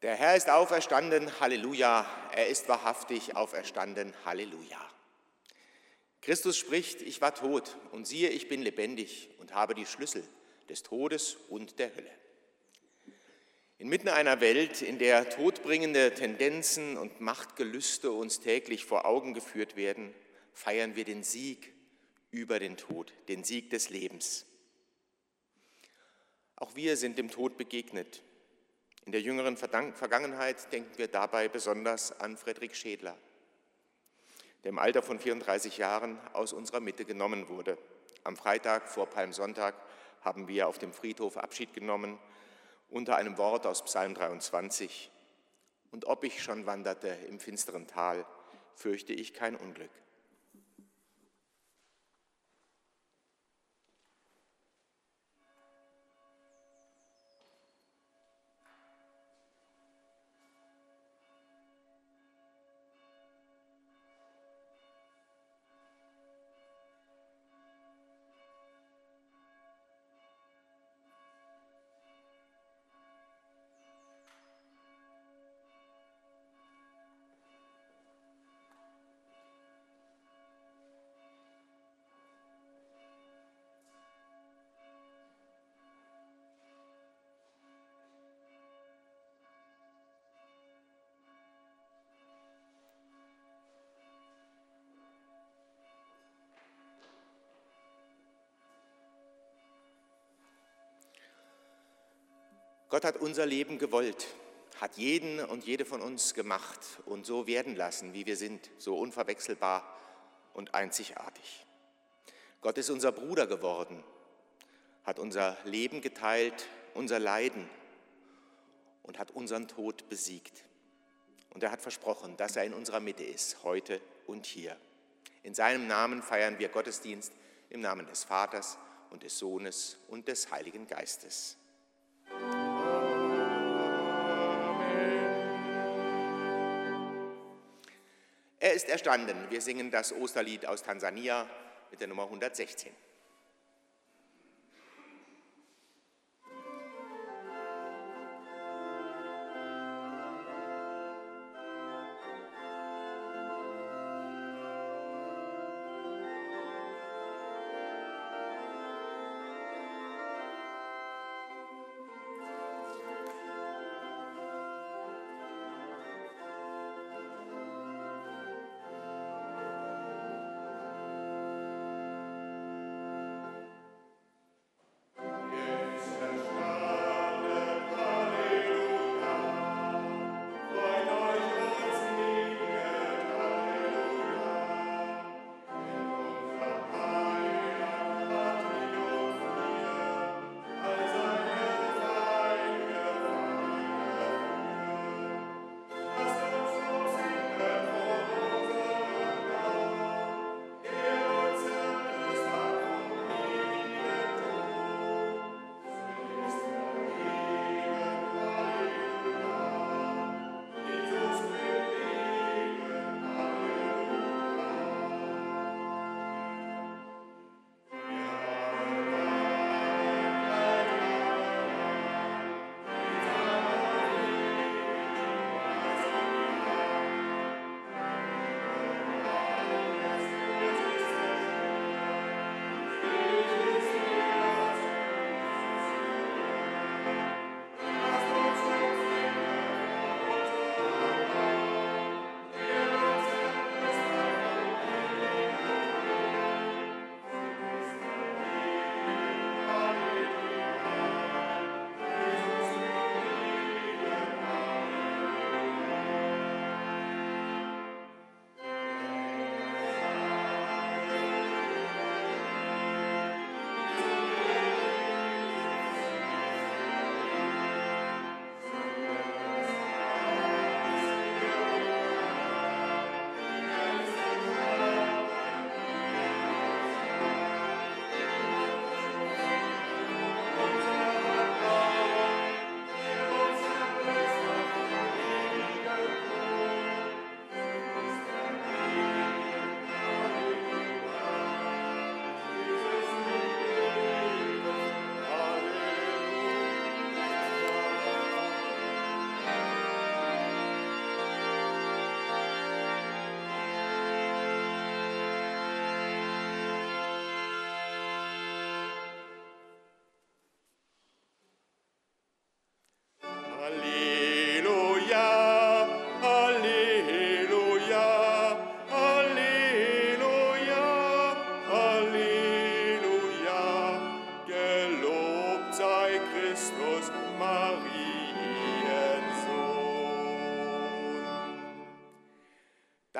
Der Herr ist auferstanden, Halleluja, er ist wahrhaftig auferstanden, Halleluja. Christus spricht, ich war tot und siehe, ich bin lebendig und habe die Schlüssel des Todes und der Hölle. Inmitten einer Welt, in der todbringende Tendenzen und Machtgelüste uns täglich vor Augen geführt werden, feiern wir den Sieg über den Tod, den Sieg des Lebens. Auch wir sind dem Tod begegnet. In der jüngeren Vergangenheit denken wir dabei besonders an Friedrich Schädler, der im Alter von 34 Jahren aus unserer Mitte genommen wurde. Am Freitag vor Palmsonntag haben wir auf dem Friedhof Abschied genommen, unter einem Wort aus Psalm 23. Und ob ich schon wanderte im finsteren Tal, fürchte ich kein Unglück. Gott hat unser Leben gewollt, hat jeden und jede von uns gemacht und so werden lassen, wie wir sind, so unverwechselbar und einzigartig. Gott ist unser Bruder geworden, hat unser Leben geteilt, unser Leiden und hat unseren Tod besiegt. Und er hat versprochen, dass er in unserer Mitte ist, heute und hier. In seinem Namen feiern wir Gottesdienst im Namen des Vaters und des Sohnes und des Heiligen Geistes. Er ist erstanden. Wir singen das Osterlied aus Tansania mit der Nummer 116.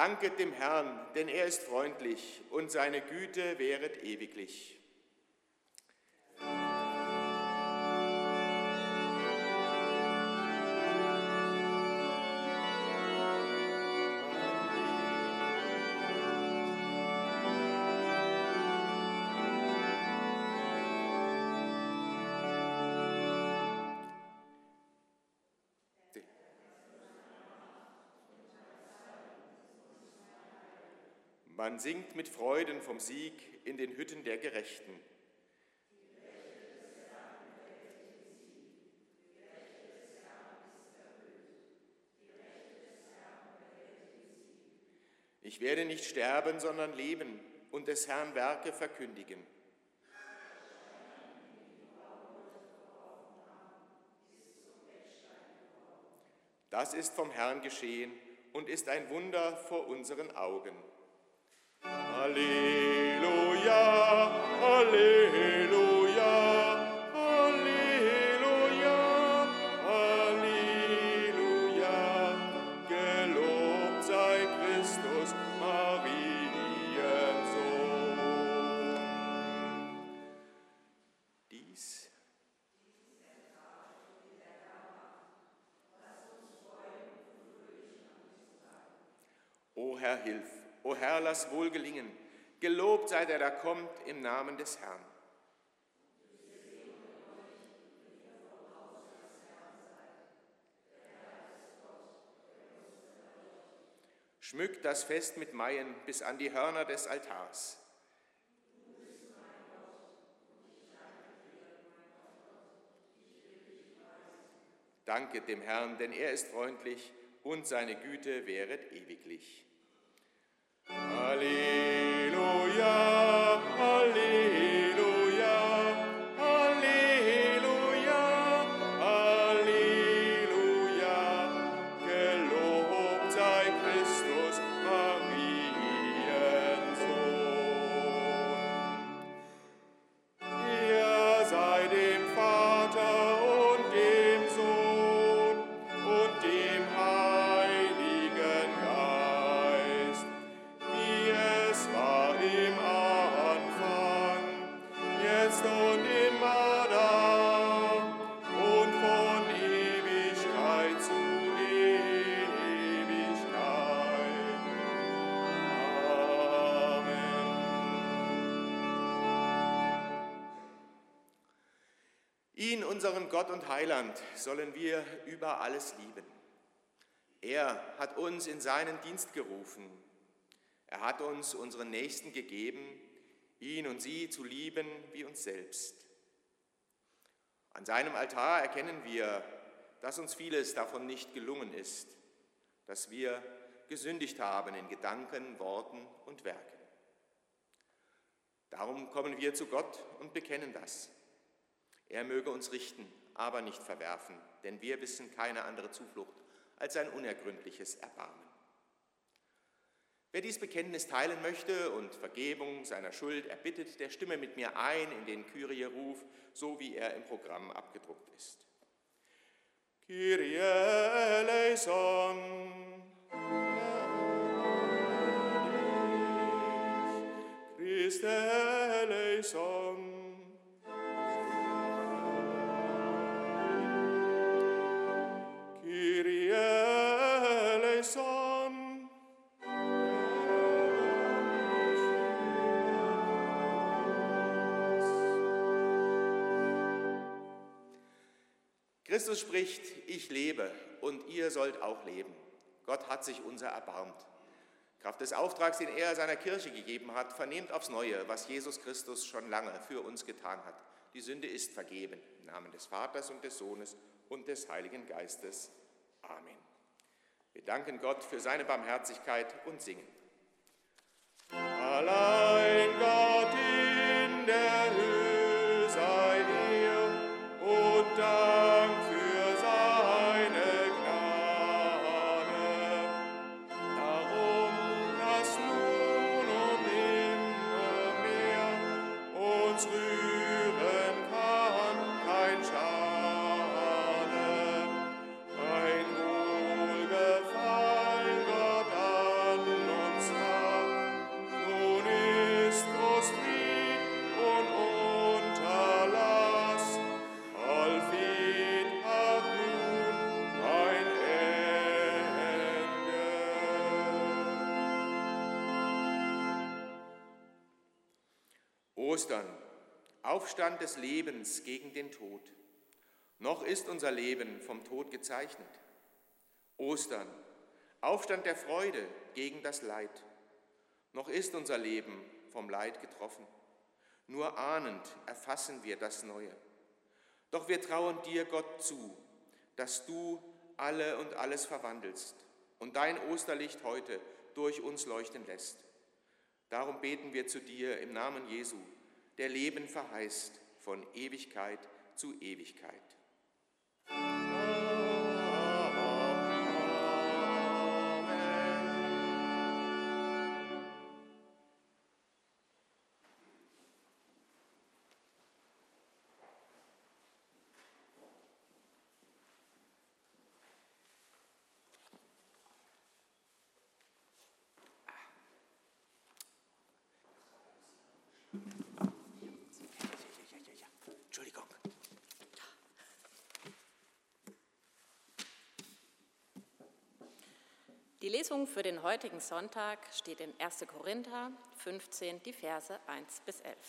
Danket dem Herrn, denn er ist freundlich und seine Güte währet ewiglich. Man singt mit Freuden vom Sieg in den Hütten der Gerechten. Ich werde nicht sterben, sondern leben und des Herrn Werke verkündigen. Das ist vom Herrn geschehen und ist ein Wunder vor unseren Augen. Halleluja, Halleluja, Halleluja, Halleluja. Gelobt sei Christus, Mariens Sohn. Dies O Herr, hilf! O Herr, lass wohl gelingen. Gelobt sei der da kommt im Namen des Herrn. Schmückt das Fest mit Maien bis an die Hörner des Altars. Danket dem Herrn, denn er ist freundlich und seine Güte währet ewiglich. Halleluja, Halleluja, Halleluja, Halleluja. Gelobt sei Christus, Mariens Sohn. Er sei dem Vater und dem Sohn und dem Heiligen Geist, wie es war im Anfang, jetzt und immer da und von Ewigkeit zu Ewigkeit. Amen. Ihn, unseren Gott und Heiland, sollen wir über alles lieben. Er hat uns in seinen Dienst gerufen. Er hat uns unseren Nächsten gegeben, ihn und sie zu lieben wie uns selbst. An seinem Altar erkennen wir, dass uns vieles davon nicht gelungen ist, dass wir gesündigt haben in Gedanken, Worten und Werken. Darum kommen wir zu Gott und bekennen das. Er möge uns richten, aber nicht verwerfen, denn wir wissen keine andere Zuflucht als sein unergründliches Erbarmen. Wer dies Bekenntnis teilen möchte und Vergebung seiner Schuld erbittet, der stimme mit mir ein in den Kyrie-Ruf, so wie er im Programm abgedruckt ist. Kyrie eleison, Christe eleison, Kyrie eleison. Christus spricht, ich lebe und ihr sollt auch leben. Gott hat sich unser erbarmt. Kraft des Auftrags, den er seiner Kirche gegeben hat, vernehmt aufs Neue, was Jesus Christus schon lange für uns getan hat. Die Sünde ist vergeben. Im Namen des Vaters und des Sohnes und des Heiligen Geistes. Amen. Wir danken Gott für seine Barmherzigkeit und singen. Allein Gott in der Höhe sei Ehre und Dank für seine Gnade. Darum, dass nun und immer mehr uns rühren kann kein Schade, ein Wohlgefallen Gott an Ostern, Aufstand des Lebens gegen den Tod. Noch ist unser Leben vom Tod gezeichnet. Ostern, Aufstand der Freude gegen das Leid. Noch ist unser Leben vom Leid getroffen. Nur ahnend erfassen wir das Neue. Doch wir trauen dir, Gott, zu, dass du alle und alles verwandelst und dein Osterlicht heute durch uns leuchten lässt. Darum beten wir zu dir im Namen Jesu, der Leben verheißt von Ewigkeit zu Ewigkeit. Entschuldigung. Die Lesung für den heutigen Sonntag steht in 1. Korinther 15, die Verse 1 bis 11.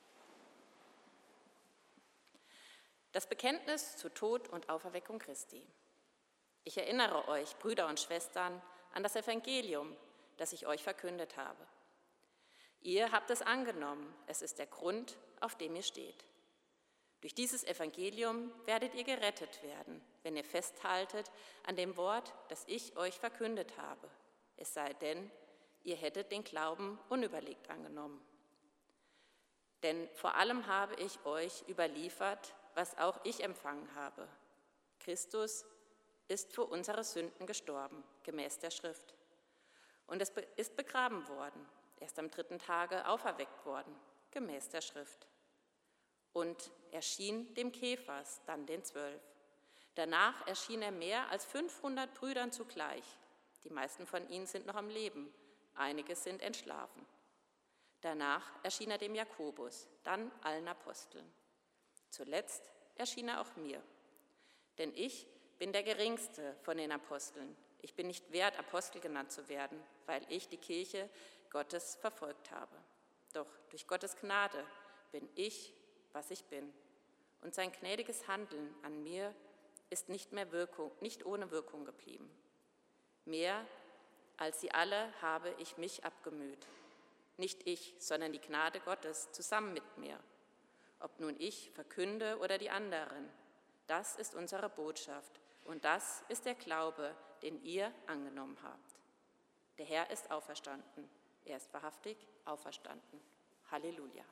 Das Bekenntnis zu Tod und Auferweckung Christi. Ich erinnere euch, Brüder und Schwestern, an das Evangelium, das ich euch verkündet habe. Ihr habt es angenommen, es ist der Grund, auf dem ihr steht. Durch dieses Evangelium werdet ihr gerettet werden, wenn ihr festhaltet an dem Wort, das ich euch verkündet habe, es sei denn, ihr hättet den Glauben unüberlegt angenommen. Denn vor allem habe ich euch überliefert, was auch ich empfangen habe. Christus ist für unsere Sünden gestorben, gemäß der Schrift. Und es ist begraben worden, erst am 3. Tage auferweckt worden, gemäß der Schrift. Und erschien dem Kephas, dann den 12. Danach erschien er mehr als 500 Brüdern zugleich. Die meisten von ihnen sind noch am Leben, einige sind entschlafen. Danach erschien er dem Jakobus, dann allen Aposteln. Zuletzt erschien er auch mir. Denn ich bin der Geringste von den Aposteln. Ich bin nicht wert, Apostel genannt zu werden, weil ich die Kirche Gottes verfolgt habe. Doch durch Gottes Gnade bin ich, was ich bin. Und sein gnädiges Handeln an mir ist nicht ohne Wirkung geblieben. Mehr als sie alle habe ich mich abgemüht. Nicht ich, sondern die Gnade Gottes zusammen mit mir. Ob nun ich verkünde oder die anderen, das ist unsere Botschaft und das ist der Glaube, den ihr angenommen habt. Der Herr ist auferstanden. Er ist wahrhaftig auferstanden. Halleluja.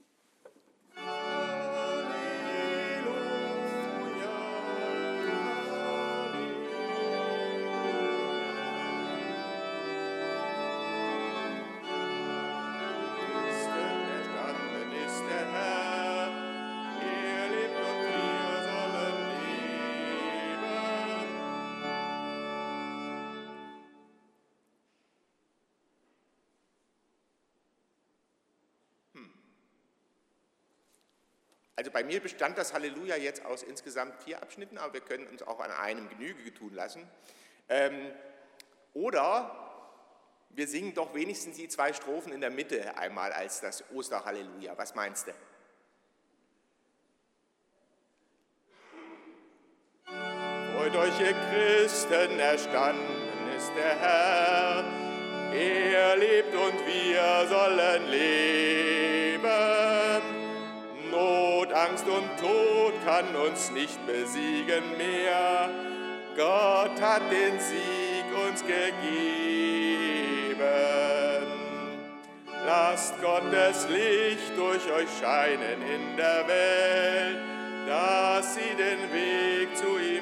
Also bei mir bestand das Halleluja jetzt aus insgesamt 4 Abschnitten, aber wir können uns auch an einem Genüge tun lassen. Oder wir singen doch wenigstens die 2 Strophen in der Mitte einmal als das Osterhalleluja. Was meinst du? Freut euch, ihr Christen, erstanden ist der Herr. Er lebt und wir sollen leben. Not, Angst und Tod kann uns nicht besiegen mehr. Gott hat den Sieg uns gegeben. Lasst Gottes Licht durch euch scheinen in der Welt, dass sie den Weg zu ihm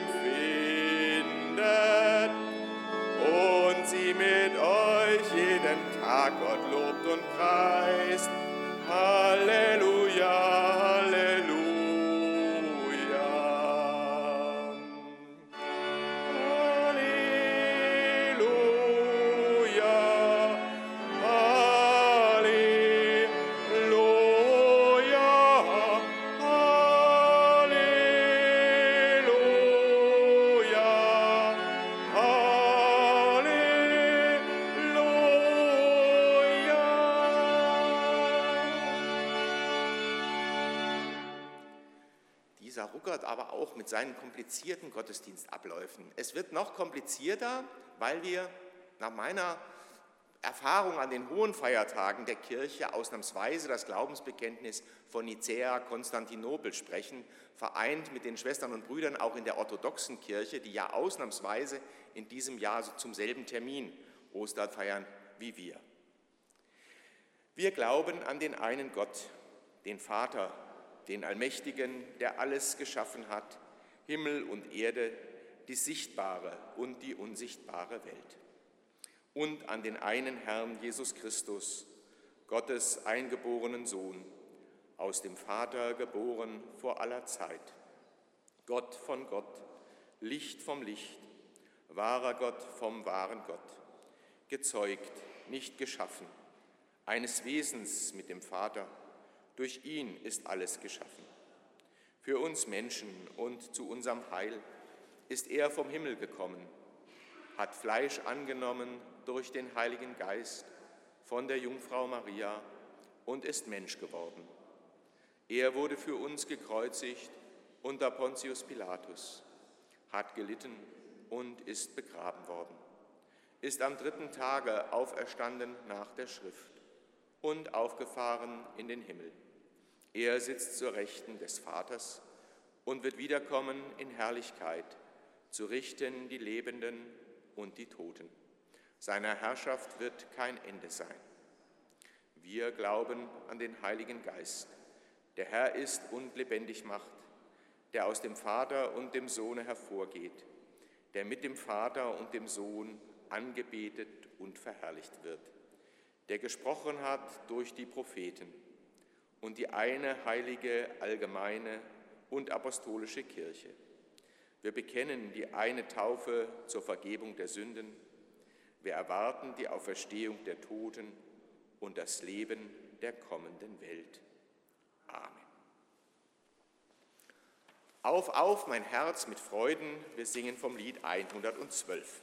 findet und sie mit euch jeden Tag Gott lobt und preist. Halleluja, Halleluja. dieser Ruckert aber auch mit seinen komplizierten Gottesdienstabläufen. Es wird noch komplizierter, weil wir nach meiner Erfahrung an den hohen Feiertagen der Kirche ausnahmsweise das Glaubensbekenntnis von Nicäa Konstantinopel sprechen, vereint mit den Schwestern und Brüdern auch in der orthodoxen Kirche, die ja ausnahmsweise in diesem Jahr so zum selben Termin Ostern feiern wie wir. Wir glauben an den einen Gott, den Vater, den Allmächtigen, der alles geschaffen hat, Himmel und Erde, die sichtbare und die unsichtbare Welt. Und an den einen Herrn Jesus Christus, Gottes eingeborenen Sohn, aus dem Vater geboren vor aller Zeit, Gott von Gott, Licht vom Licht, wahrer Gott vom wahren Gott, gezeugt, nicht geschaffen, eines Wesens mit dem Vater, durch ihn ist alles geschaffen. Für uns Menschen und zu unserem Heil ist er vom Himmel gekommen, hat Fleisch angenommen durch den Heiligen Geist von der Jungfrau Maria und ist Mensch geworden. Er wurde für uns gekreuzigt unter Pontius Pilatus, hat gelitten und ist begraben worden, ist am 3. Tage auferstanden nach der Schrift und aufgefahren in den Himmel. Er sitzt zur Rechten des Vaters und wird wiederkommen in Herrlichkeit, zu richten die Lebenden und die Toten. Seiner Herrschaft wird kein Ende sein. Wir glauben an den Heiligen Geist, der Herr ist und lebendig macht, der aus dem Vater und dem Sohne hervorgeht, der mit dem Vater und dem Sohn angebetet und verherrlicht wird, der gesprochen hat durch die Propheten und die eine heilige, allgemeine und apostolische Kirche. Wir bekennen die eine Taufe zur Vergebung der Sünden. Wir erwarten die Auferstehung der Toten und das Leben der kommenden Welt. Amen. Auf, mein Herz mit Freuden, wir singen vom Lied 112.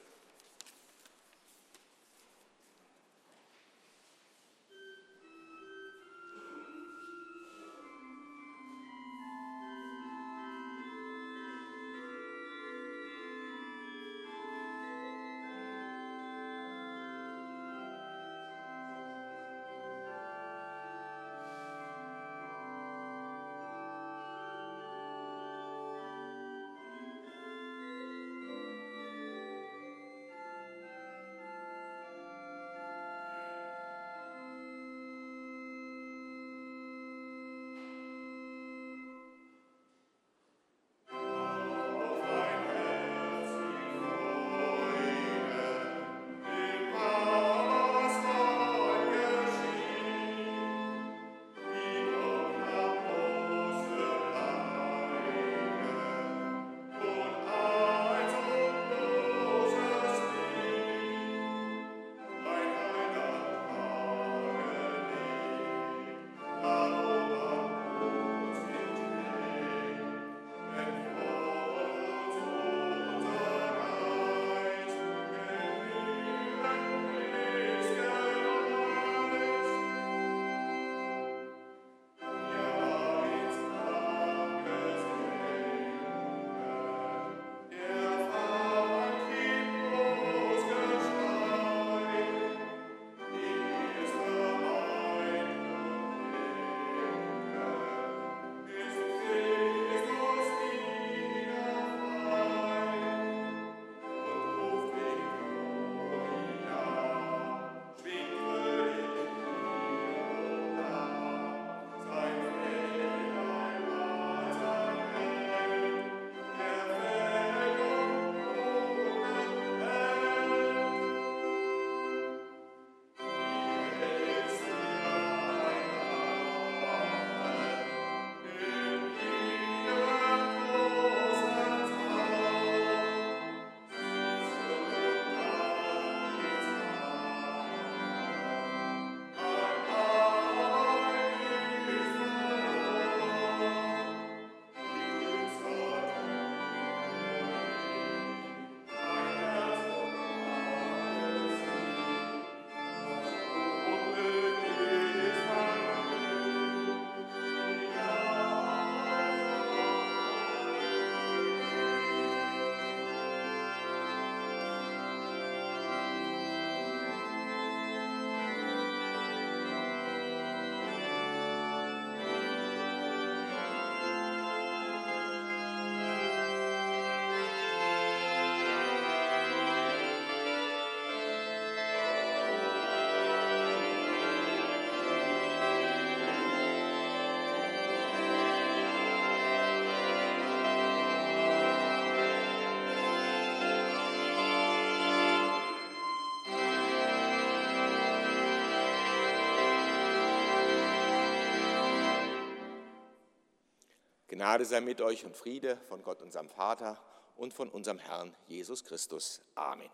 Gnade sei mit euch und Friede von Gott, unserem Vater und von unserem Herrn Jesus Christus. Amen.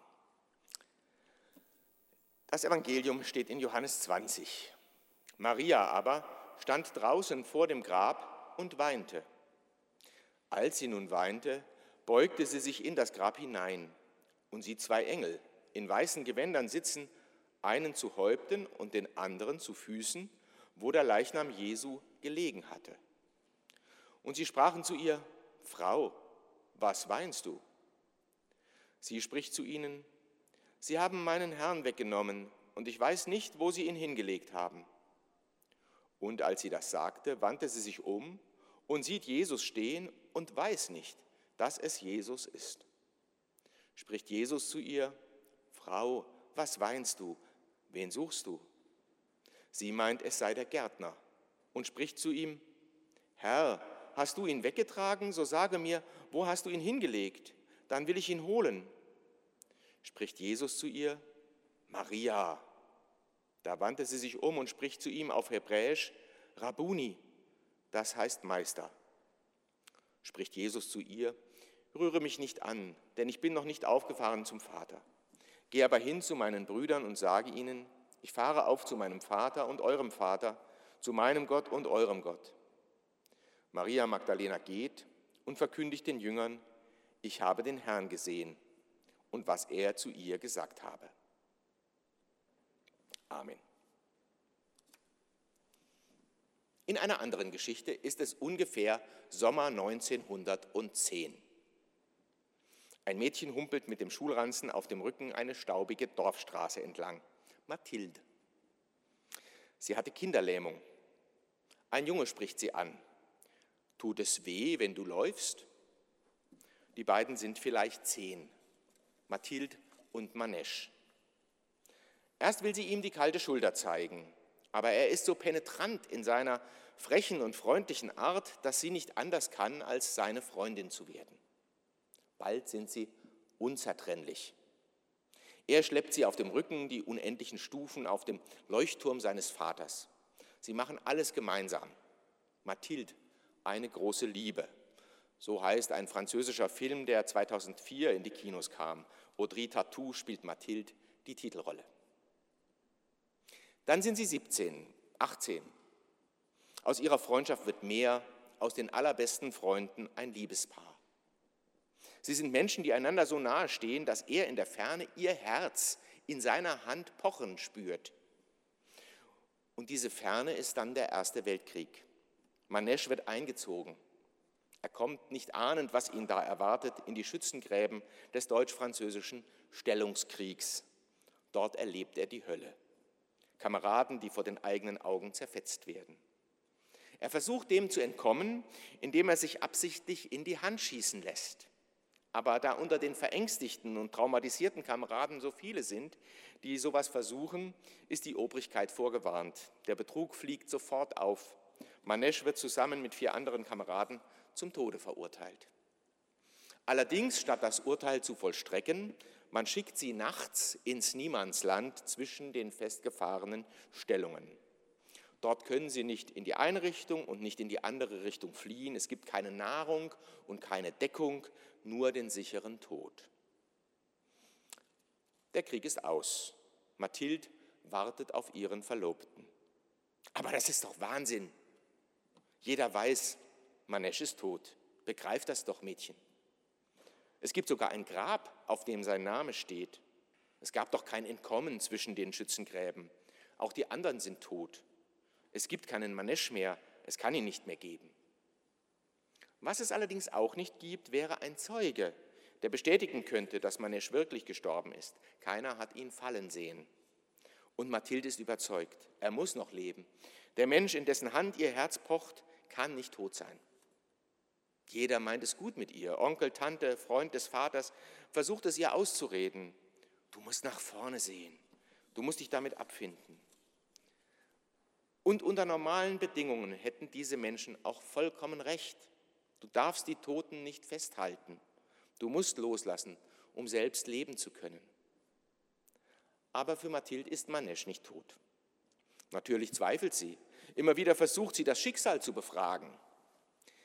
Das Evangelium steht in Johannes 20. Maria aber stand draußen vor dem Grab und weinte. Als sie nun weinte, beugte sie sich in das Grab hinein und sieht zwei Engel in weißen Gewändern sitzen, einen zu Häupten und den anderen zu Füßen, wo der Leichnam Jesu gelegen hatte. Und sie sprachen zu ihr: Frau, was weinst du? Sie spricht zu ihnen: Sie haben meinen Herrn weggenommen, und ich weiß nicht, wo sie ihn hingelegt haben. Und als sie das sagte, wandte sie sich um und sieht Jesus stehen und weiß nicht, dass es Jesus ist. Spricht Jesus zu ihr: Frau, was weinst du? Wen suchst du? Sie meint, es sei der Gärtner und spricht zu ihm: Herr, hast du ihn weggetragen? So sage mir, wo hast du ihn hingelegt? Dann will ich ihn holen. Spricht Jesus zu ihr: Maria. Da wandte sie sich um und spricht zu ihm auf Hebräisch: Rabuni, das heißt Meister. Spricht Jesus zu ihr: Rühre mich nicht an, denn ich bin noch nicht aufgefahren zum Vater. Geh aber hin zu meinen Brüdern und sage ihnen: Ich fahre auf zu meinem Vater und eurem Vater, zu meinem Gott und eurem Gott. Maria Magdalena geht und verkündigt den Jüngern: Ich habe den Herrn gesehen und was er zu ihr gesagt habe. Amen. In einer anderen Geschichte ist es ungefähr Sommer 1910. Ein Mädchen humpelt mit dem Schulranzen auf dem Rücken eine staubige Dorfstraße entlang. Mathilde. Sie hatte Kinderlähmung. Ein Junge spricht sie an. Tut es weh, wenn du läufst? Die beiden sind vielleicht 10, Mathilde und Manesch. Erst will sie ihm die kalte Schulter zeigen, aber er ist so penetrant in seiner frechen und freundlichen Art, dass sie nicht anders kann, als seine Freundin zu werden. Bald sind sie unzertrennlich. Er schleppt sie auf dem Rücken die unendlichen Stufen auf dem Leuchtturm seines Vaters. Sie machen alles gemeinsam. Mathilde, eine große Liebe. So heißt ein französischer Film, der 2004 in die Kinos kam. Audrey Tautou spielt Mathilde die Titelrolle. Dann sind sie 17, 18. Aus ihrer Freundschaft wird mehr, aus den allerbesten Freunden ein Liebespaar. Sie sind Menschen, die einander so nahe stehen, dass er in der Ferne ihr Herz in seiner Hand pochen spürt. Und diese Ferne ist dann der Erste Weltkrieg. Manesch wird eingezogen. Er kommt, nicht ahnend, was ihn da erwartet, in die Schützengräben des deutsch-französischen Stellungskriegs. Dort erlebt er die Hölle. Kameraden, die vor den eigenen Augen zerfetzt werden. Er versucht dem zu entkommen, indem er sich absichtlich in die Hand schießen lässt. Aber da unter den verängstigten und traumatisierten Kameraden so viele sind, die sowas versuchen, ist die Obrigkeit vorgewarnt. Der Betrug fliegt sofort auf. Manesch wird zusammen mit 4 anderen Kameraden zum Tode verurteilt. Allerdings, statt das Urteil zu vollstrecken, man schickt sie nachts ins Niemandsland zwischen den festgefahrenen Stellungen. Dort können sie nicht in die eine Richtung und nicht in die andere Richtung fliehen. Es gibt keine Nahrung und keine Deckung, nur den sicheren Tod. Der Krieg ist aus. Mathilde wartet auf ihren Verlobten. Aber das ist doch Wahnsinn. Jeder weiß, Manesch ist tot. Begreift das doch, Mädchen. Es gibt sogar ein Grab, auf dem sein Name steht. Es gab doch kein Entkommen zwischen den Schützengräben. Auch die anderen sind tot. Es gibt keinen Manesch mehr, es kann ihn nicht mehr geben. Was es allerdings auch nicht gibt, wäre ein Zeuge, der bestätigen könnte, dass Manesch wirklich gestorben ist. Keiner hat ihn fallen sehen. Und Mathilde ist überzeugt, er muss noch leben. Der Mensch, in dessen Hand ihr Herz pocht, kann nicht tot sein. Jeder meint es gut mit ihr. Onkel, Tante, Freund des Vaters versucht es ihr auszureden. Du musst nach vorne sehen. Du musst dich damit abfinden. Und unter normalen Bedingungen hätten diese Menschen auch vollkommen recht. Du darfst die Toten nicht festhalten. Du musst loslassen, um selbst leben zu können. Aber für Mathilde ist Manesch nicht tot. Natürlich zweifelt sie. Immer wieder versucht sie, das Schicksal zu befragen.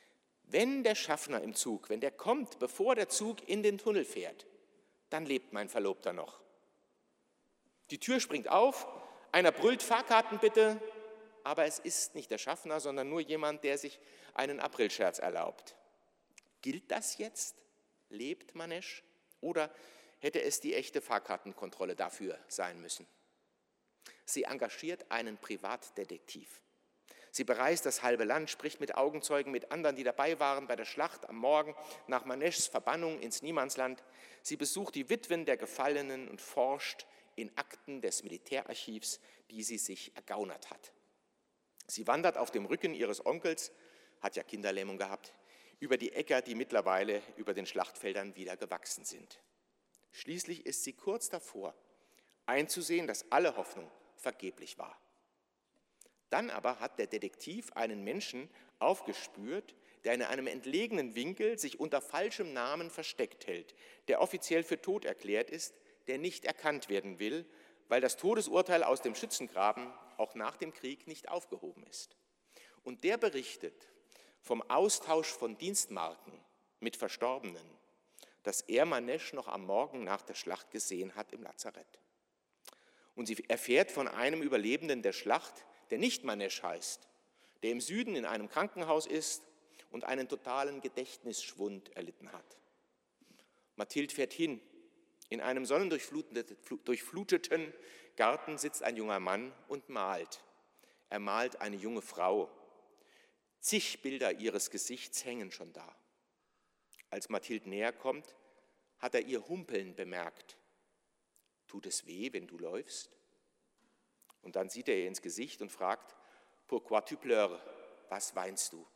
Wenn der Schaffner im Zug, wenn der kommt, bevor der Zug in den Tunnel fährt, dann lebt mein Verlobter noch. Die Tür springt auf, einer brüllt, Fahrkarten bitte, aber es ist nicht der Schaffner, sondern nur jemand, der sich einen Aprilscherz erlaubt. Gilt das jetzt? Lebt Manesch? Oder hätte es die echte Fahrkartenkontrolle dafür sein müssen? Sie engagiert einen Privatdetektiv. Sie bereist das halbe Land, spricht mit Augenzeugen, mit anderen, die dabei waren bei der Schlacht am Morgen nach Maneschs Verbannung ins Niemandsland. Sie besucht die Witwen der Gefallenen und forscht in Akten des Militärarchivs, die sie sich ergaunert hat. Sie wandert auf dem Rücken ihres Onkels, hat ja Kinderlähmung gehabt, über die Äcker, die mittlerweile über den Schlachtfeldern wieder gewachsen sind. Schließlich ist sie kurz davor, einzusehen, dass alle Hoffnung vergeblich war. Dann aber hat der Detektiv einen Menschen aufgespürt, der in einem entlegenen Winkel sich unter falschem Namen versteckt hält, der offiziell für tot erklärt ist, der nicht erkannt werden will, weil das Todesurteil aus dem Schützengraben auch nach dem Krieg nicht aufgehoben ist. Und der berichtet vom Austausch von Dienstmarken mit Verstorbenen, das er Manesch noch am Morgen nach der Schlacht gesehen hat im Lazarett. Und sie erfährt von einem Überlebenden der Schlacht, der nicht Manesch heißt, der im Süden in einem Krankenhaus ist und einen totalen Gedächtnisschwund erlitten hat. Mathilde fährt hin. In einem sonnendurchfluteten Garten sitzt ein junger Mann und malt. Er malt eine junge Frau. Zig Bilder ihres Gesichts hängen schon da. Als Mathilde näher kommt, hat er ihr Humpeln bemerkt. Tut es weh, wenn du läufst? Und dann sieht er ihr ins Gesicht und fragt, Pourquoi tu pleures? Was weinst du?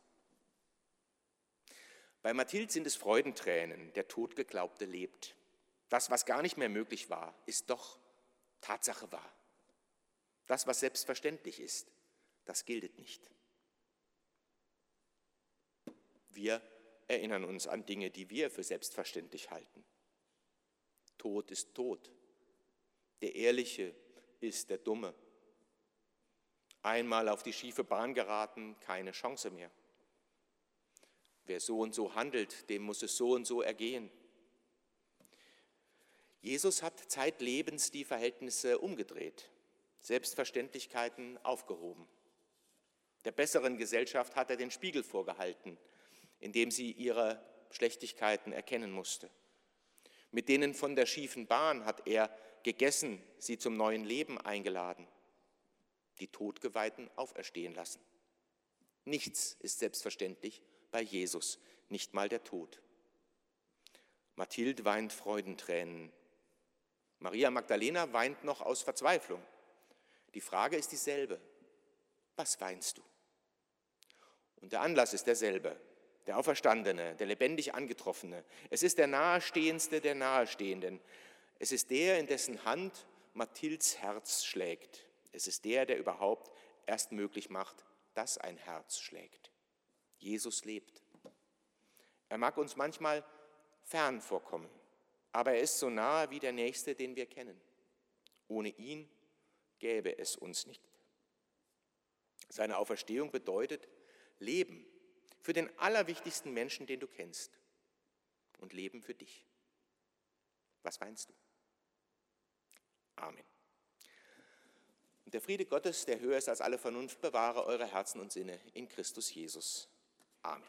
Bei Mathilde sind es Freudentränen, der Totgeglaubte lebt. Das, was gar nicht mehr möglich war, ist doch Tatsache wahr. Das, was selbstverständlich ist, das gilt nicht. Wir erinnern uns an Dinge, die wir für selbstverständlich halten. Tod ist tot. Der Ehrliche ist der Dumme. Einmal auf die schiefe Bahn geraten, keine Chance mehr. Wer so und so handelt, dem muss es so und so ergehen. Jesus hat zeitlebens die Verhältnisse umgedreht, Selbstverständlichkeiten aufgehoben. Der besseren Gesellschaft hat er den Spiegel vorgehalten, in dem sie ihre Schlechtigkeiten erkennen musste. Mit denen von der schiefen Bahn hat er gegessen, sie zum neuen Leben eingeladen, die Todgeweihten auferstehen lassen. Nichts ist selbstverständlich bei Jesus, nicht mal der Tod. Mathilde weint Freudentränen. Maria Magdalena weint noch aus Verzweiflung. Die Frage ist dieselbe. Was weinst du? Und der Anlass ist derselbe. Der Auferstandene, der lebendig Angetroffene. Es ist der Nahestehendste der Nahestehenden. Es ist der, in dessen Hand Mathildes Herz schlägt. Es ist der, der überhaupt erst möglich macht, dass ein Herz schlägt. Jesus lebt. Er mag uns manchmal fern vorkommen, aber er ist so nahe wie der Nächste, den wir kennen. Ohne ihn gäbe es uns nicht. Seine Auferstehung bedeutet Leben für den allerwichtigsten Menschen, den du kennst, und Leben für dich. Was weinst du? Amen. Und der Friede Gottes, der höher ist als alle Vernunft, bewahre eure Herzen und Sinne in Christus Jesus. Amen.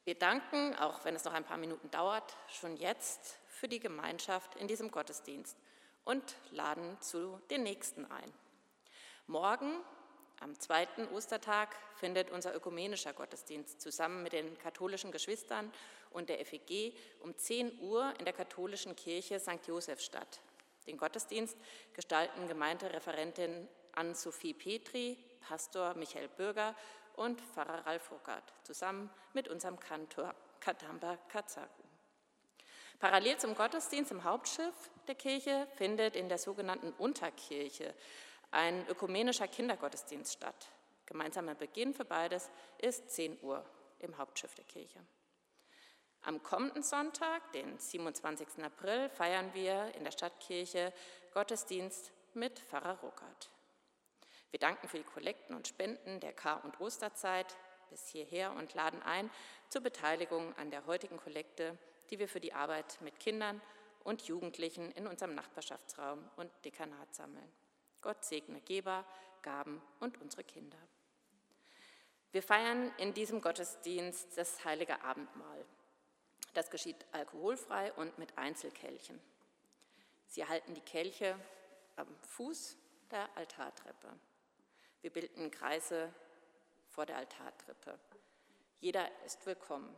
Wir danken, auch wenn es noch ein paar Minuten dauert, schon jetzt für die Gemeinschaft in diesem Gottesdienst und laden zu den nächsten ein. Morgen, am 2. Ostertag, findet unser ökumenischer Gottesdienst zusammen mit den katholischen Geschwistern und der FEG um 10 Uhr in der katholischen Kirche St. Joseph statt. Den Gottesdienst gestalten Gemeindereferentin Ann-Sophie Petri, Pastor Michael Bürger und Pfarrer Ralf Ruckert, zusammen mit unserem Kantor Katamba Katsaku. Parallel zum Gottesdienst im Hauptschiff der Kirche findet in der sogenannten Unterkirche ein ökumenischer Kindergottesdienst statt. Gemeinsamer Beginn für beides ist 10 Uhr im Hauptschiff der Kirche. Am kommenden Sonntag, den 27. April, feiern wir in der Stadtkirche Gottesdienst mit Pfarrer Ruckert. Wir danken für die Kollekten und Spenden der Kar- und Osterzeit bis hierher und laden ein zur Beteiligung an der heutigen Kollekte, die wir für die Arbeit mit Kindern und Jugendlichen in unserem Nachbarschaftsraum und Dekanat sammeln. Gott segne Geber, Gaben und unsere Kinder. Wir feiern in diesem Gottesdienst das Heilige Abendmahl. Das geschieht alkoholfrei und mit Einzelkelchen. Sie erhalten die Kelche am Fuß der Altartreppe. Wir bilden Kreise vor der Altartreppe. Jeder ist willkommen.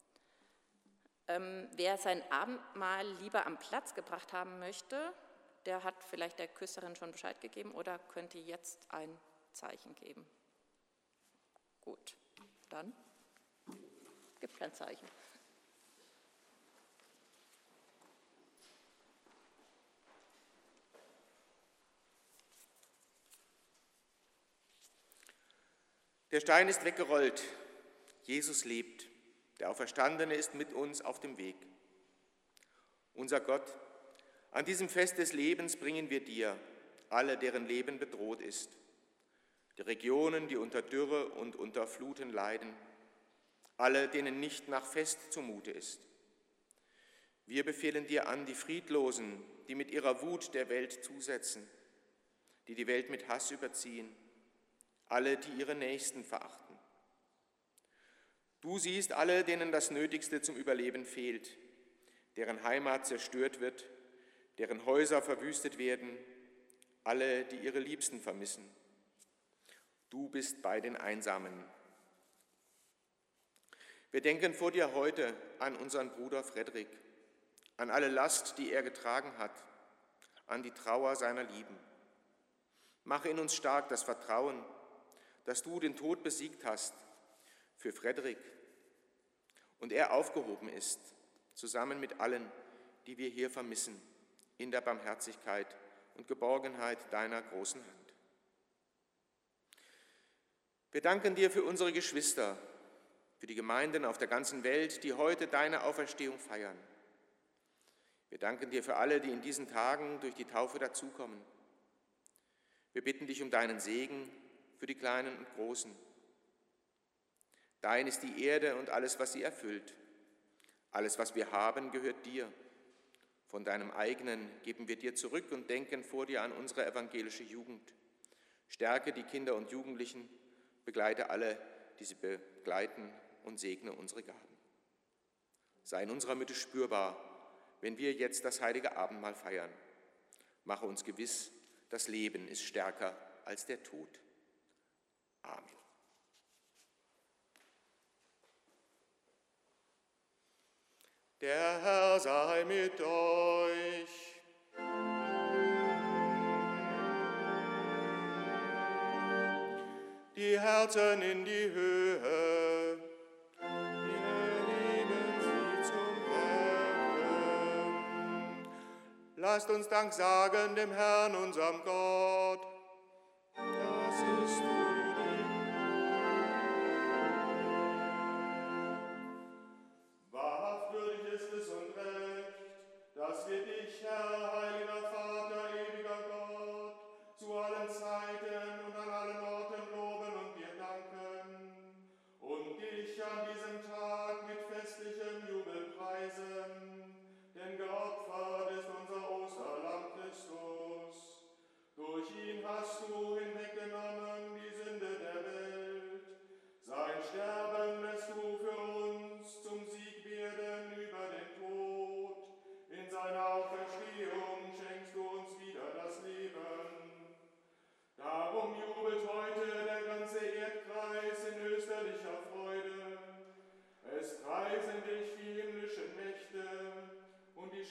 Wer sein Abendmahl lieber am Platz gebracht haben möchte, der hat vielleicht der Küsterin schon Bescheid gegeben oder könnte jetzt ein Zeichen geben. Gut, dann gibt es ein Zeichen. Der Stein ist weggerollt. Jesus lebt. Der Auferstandene ist mit uns auf dem Weg. Unser Gott, an diesem Fest des Lebens bringen wir dir alle, deren Leben bedroht ist. Die Regionen, die unter Dürre und unter Fluten leiden. Alle, denen nicht nach Fest zumute ist. Wir befehlen dir an die Friedlosen, die mit ihrer Wut der Welt zusetzen, die die Welt mit Hass überziehen. Alle, die ihre Nächsten verachten. Du siehst alle, denen das Nötigste zum Überleben fehlt, deren Heimat zerstört wird, deren Häuser verwüstet werden, alle, die ihre Liebsten vermissen. Du bist bei den Einsamen. Wir denken vor dir heute an unseren Bruder Frederik, an alle Last, die er getragen hat, an die Trauer seiner Lieben. Mache in uns stark das Vertrauen, dass du den Tod besiegt hast für Frederik und er aufgehoben ist, zusammen mit allen, die wir hier vermissen, in der Barmherzigkeit und Geborgenheit deiner großen Hand. Wir danken dir für unsere Geschwister, für die Gemeinden auf der ganzen Welt, die heute deine Auferstehung feiern. Wir danken dir für alle, die in diesen Tagen durch die Taufe dazukommen. Wir bitten dich um deinen Segen für die Kleinen und Großen. Dein ist die Erde und alles, was sie erfüllt. Alles, was wir haben, gehört dir. Von deinem eigenen geben wir dir zurück und denken vor dir an unsere evangelische Jugend. Stärke die Kinder und Jugendlichen, begleite alle, die sie begleiten und segne unsere Gaben. Sei in unserer Mitte spürbar, wenn wir jetzt das heilige Abendmahl feiern. Mache uns gewiss, das Leben ist stärker als der Tod. Amen. Der Herr sei mit euch. Die Herzen in die Höhe. Wir heben sie zum Herrn. Lasst uns Dank sagen dem Herrn, unserem Gott. Das ist würdig. Wahrhaft würdig ist es und recht, dass wir dich, Herr, heiliger Vater, ewiger Gott, zu allen Zeiten und an allen Orten loben und dir danken und dich an diesem Tag mit festlichem Jubel preisen, denn geopfert ist unser Osterlamm Christus. Durch ihn hat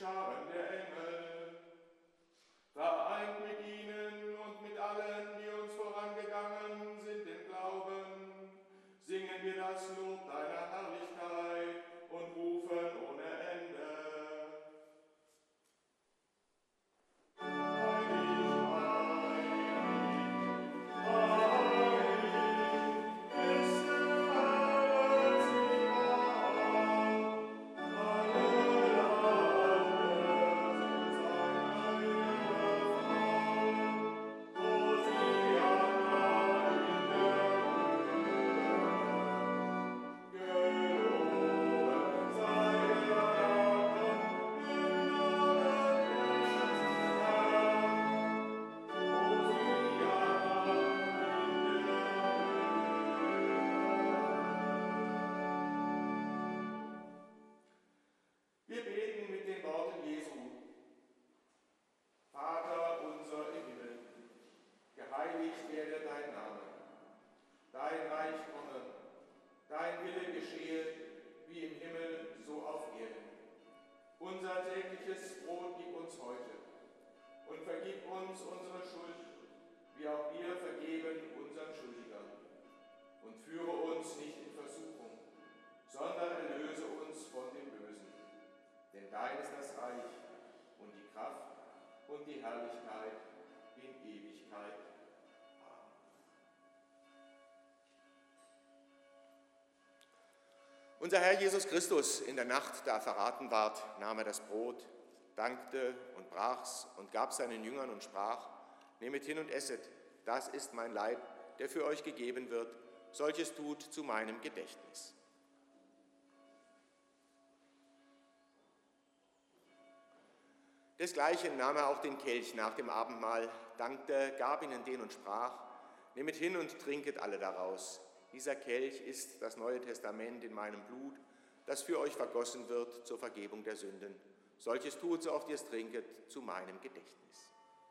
Scharen der Engel. Vereint mit ihnen und mit allen, die uns vorangegangen sind im Glauben, singen wir das Lob deiner Herrlichkeit und rufen ohne Ende. Wir beten mit den Worten Jesu. Vater unser im Himmel, geheiligt werde dein Name. Dein Reich komme, dein Wille geschehe, wie im Himmel, so auf Erden. Unser tägliches Brot gib uns heute und vergib uns unsere Schuld, wie auch wir vergeben unseren Schuldigern. Und führe uns nicht in Versuchung, sondern erlöse uns von dem Bösen. Denn dein ist das Reich und die Kraft und die Herrlichkeit in Ewigkeit. Amen. Unser Herr Jesus Christus in der Nacht, da er verraten ward, nahm er das Brot, dankte und brach's und gab seinen Jüngern und sprach: Nehmet hin und esset, das ist mein Leib, der für euch gegeben wird. Solches tut zu meinem Gedächtnis. Desgleichen nahm er auch den Kelch nach dem Abendmahl, dankte, gab ihnen den und sprach: Nehmet hin und trinket alle daraus. Dieser Kelch ist das Neue Testament in meinem Blut, das für euch vergossen wird zur Vergebung der Sünden. Solches tut, so oft ihr es trinket, zu meinem Gedächtnis.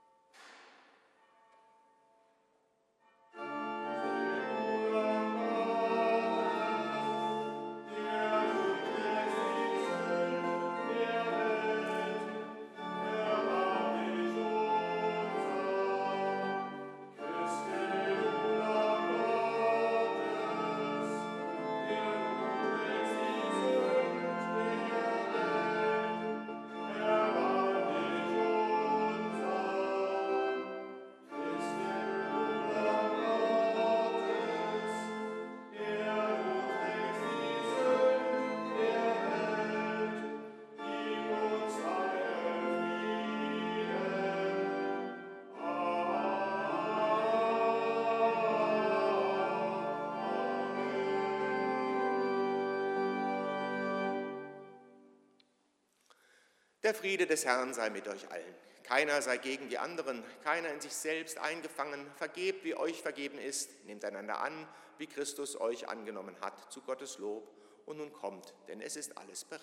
Der Friede des Herrn sei mit euch allen. Keiner sei gegen die anderen, keiner in sich selbst eingefangen. Vergebt, wie euch vergeben ist. Nehmt einander an, wie Christus euch angenommen hat, zu Gottes Lob. Und nun kommt, denn es ist alles bereit.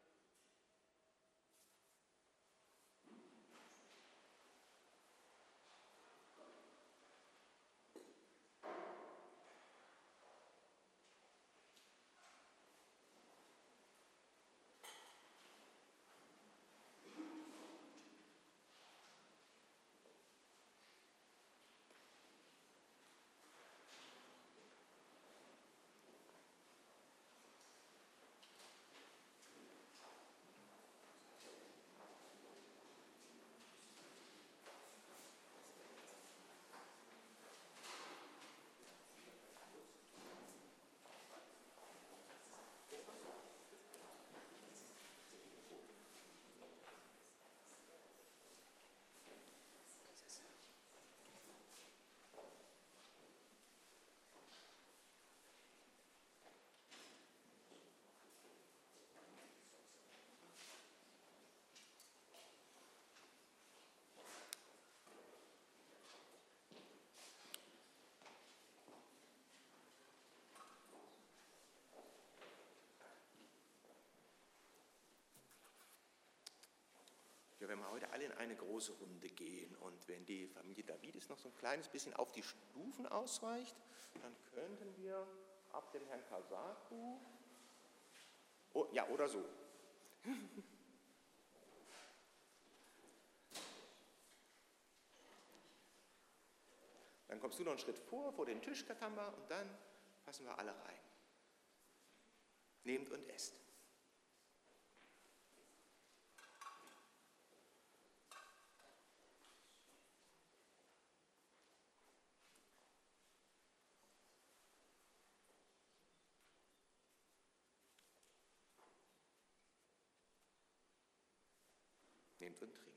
Ja, wenn wir heute alle in eine große Runde gehen und wenn die Familie Davidis noch so ein kleines bisschen auf die Stufen ausweicht, dann könnten wir ab dem Herrn Kasaku, oh, ja, oder so. kommst du noch einen Schritt vor den Tisch, Katamba, und dann passen wir alle rein. Nehmt und esst. Nehmt und trinkt.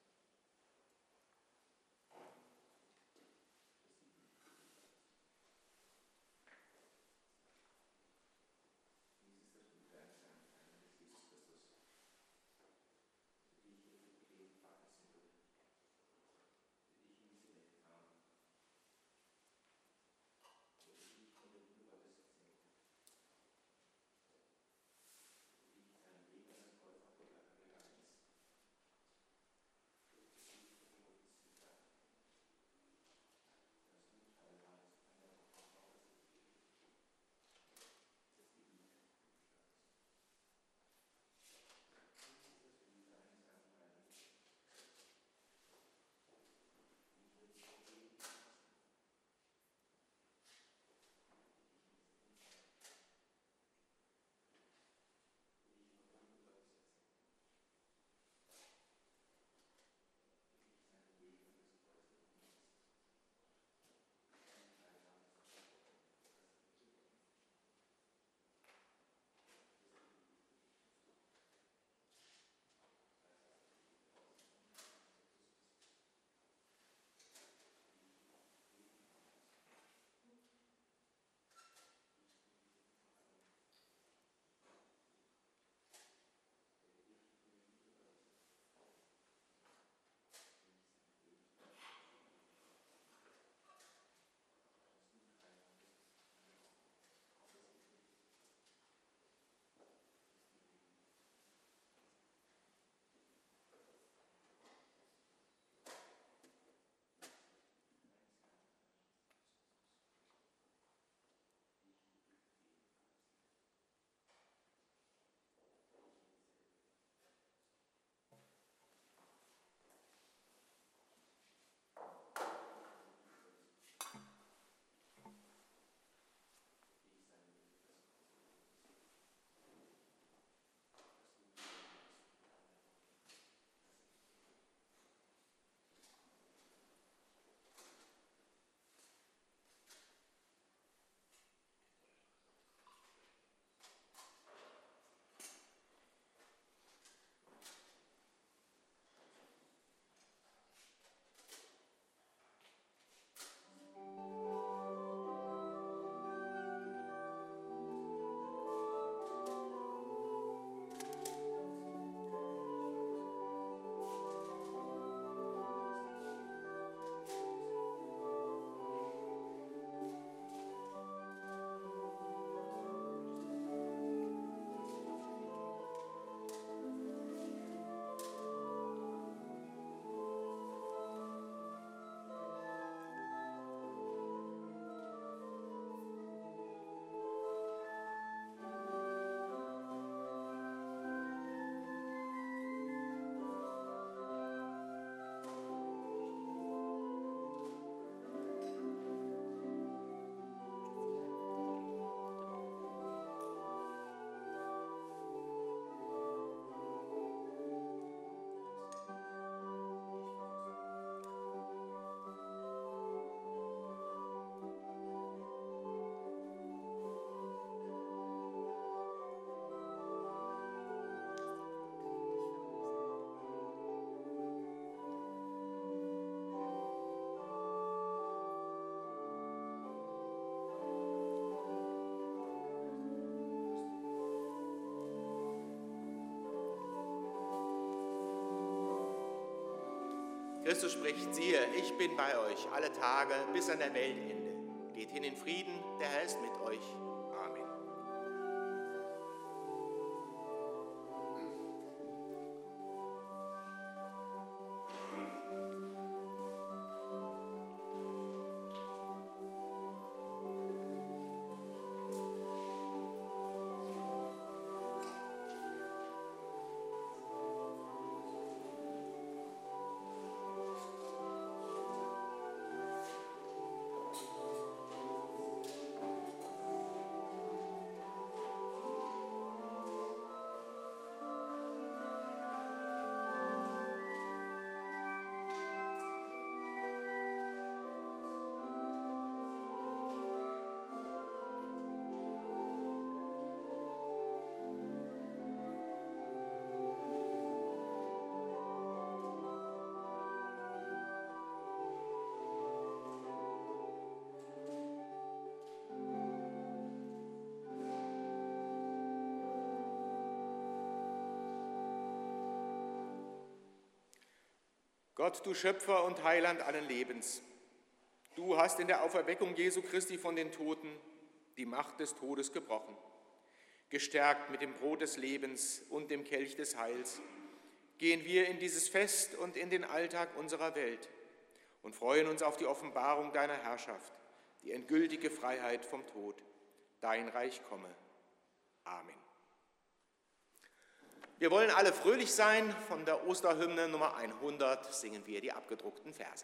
Christus spricht, siehe, ich bin bei euch alle Tage bis an der Weltende. Geht hin in Frieden, der Herr ist mit euch. Amen. Gott, du Schöpfer und Heiland allen Lebens, du hast in der Auferweckung Jesu Christi von den Toten die Macht des Todes gebrochen. Gestärkt mit dem Brot des Lebens und dem Kelch des Heils, gehen wir in dieses Fest und in den Alltag unserer Welt und freuen uns auf die Offenbarung deiner Herrschaft, die endgültige Freiheit vom Tod. Dein Reich komme. Amen. Wir wollen alle fröhlich sein. Von der Osterhymne Nummer 100 singen wir die abgedruckten Verse.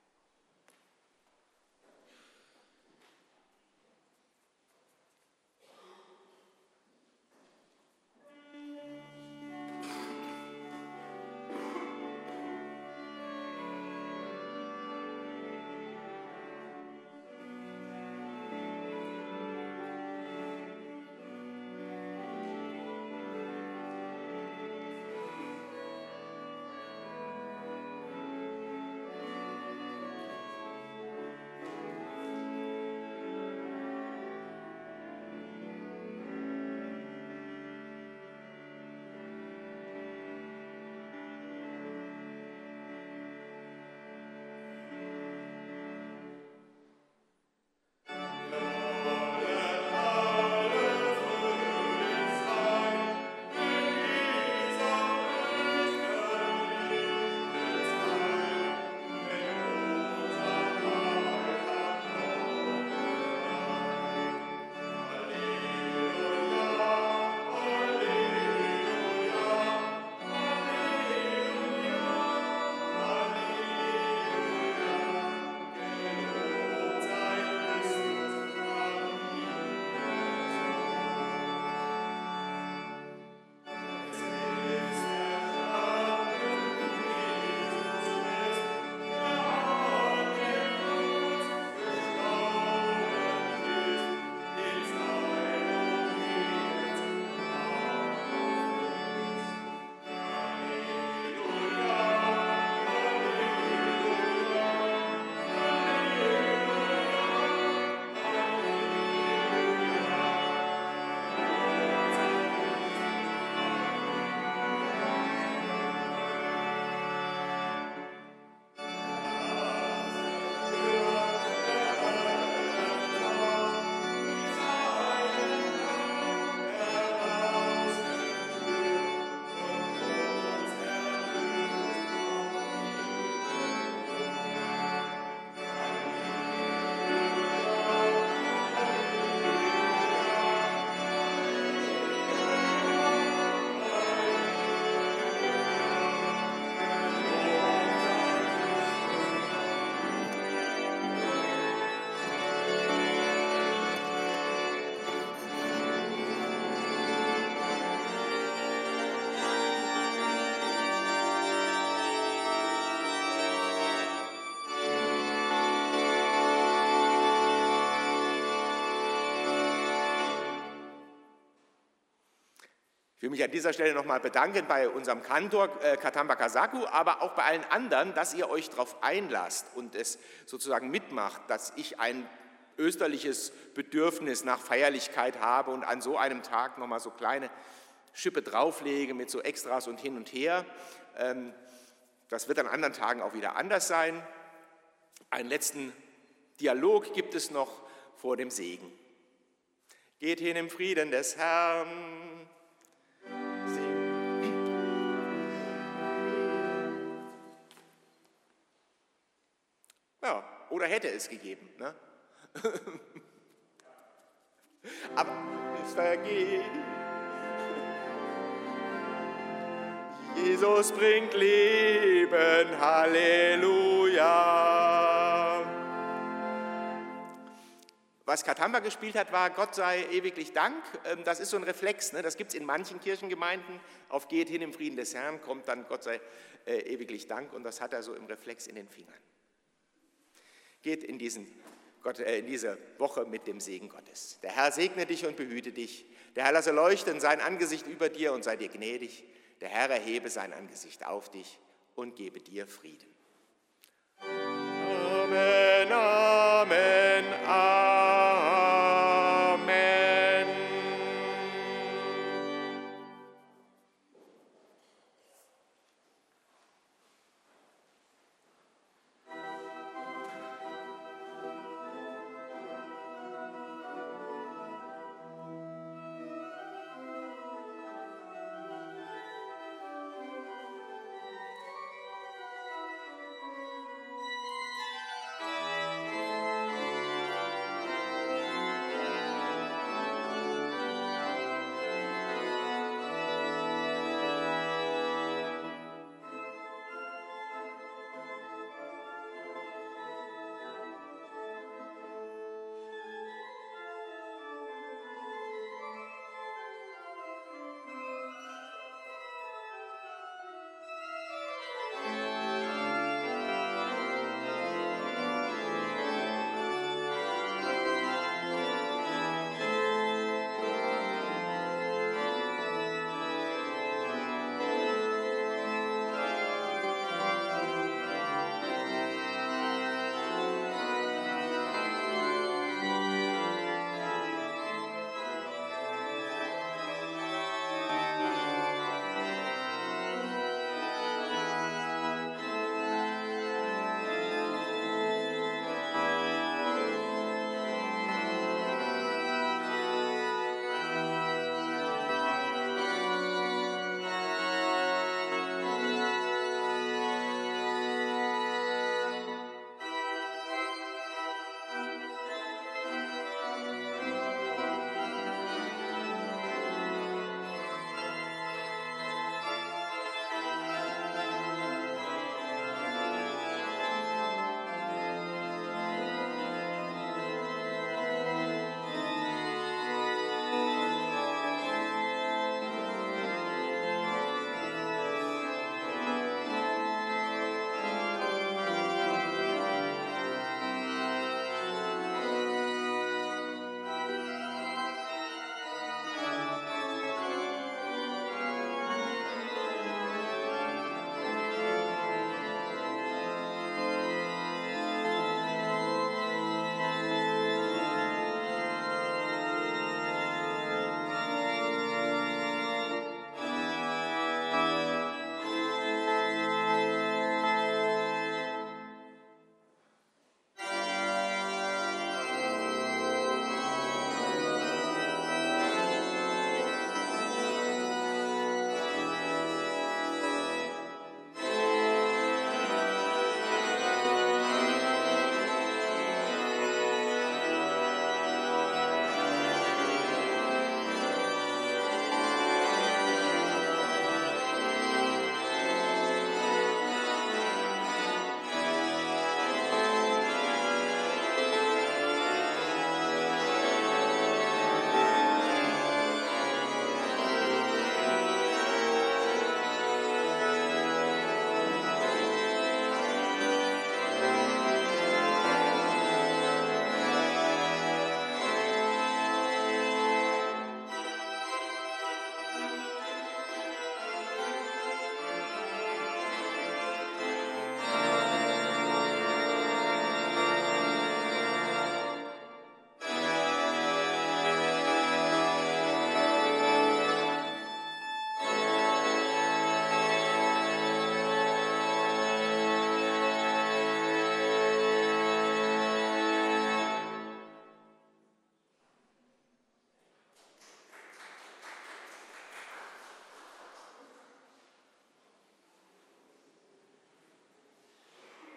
Ich will mich an dieser Stelle nochmal bedanken bei unserem Kantor Katamba Kasaku, aber auch bei allen anderen, dass ihr euch darauf einlasst und es sozusagen mitmacht, dass ich ein österliches Bedürfnis nach Feierlichkeit habe und an so einem Tag nochmal so kleine Schippe drauflege mit so Extras und hin und her. Das wird an anderen Tagen auch wieder anders sein. Einen letzten Dialog gibt es noch vor dem Segen. Geht hin im Frieden des Herrn. Ja, oder hätte es gegeben. Ne? Aber es vergeht. Jesus bringt Leben, Halleluja. Was Katamba gespielt hat, war Gott sei ewiglich Dank. Das ist so ein Reflex, ne? Das gibt es in manchen Kirchengemeinden. Auf Geht hin im Frieden des Herrn kommt dann Gott sei ewiglich Dank und das hat er so im Reflex in den Fingern. Geht in diese Woche mit dem Segen Gottes. Der Herr segne dich und behüte dich. Der Herr lasse leuchten sein Angesicht über dir und sei dir gnädig. Der Herr erhebe sein Angesicht auf dich und gebe dir Frieden. Amen, Amen.